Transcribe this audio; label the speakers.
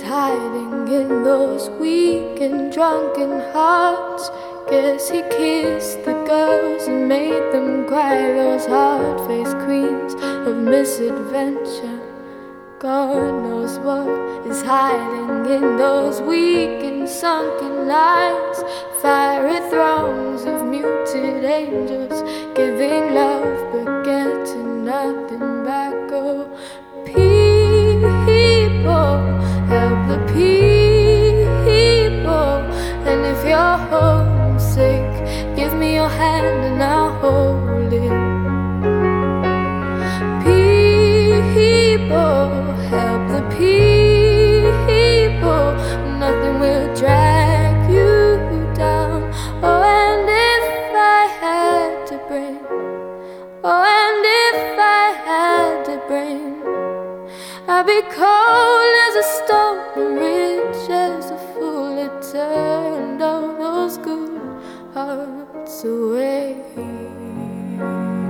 Speaker 1: hiding in those weak and drunken hearts. Guess he kissed the girls and made them cry, those hard-faced queens of misadventure. God knows what is hiding in those weak and sunken lines. Fiery throngs of muted angels giving love but getting nothing back. Oh, people, help the people. And if you're homesick, give me your hand and I'll hold it. People, help the people. Nothing will drag you down. Oh, and if I had to bring, oh, and if I had to bring, I'd be cold as a stone and rich as a fool. It turned all those good hearts away.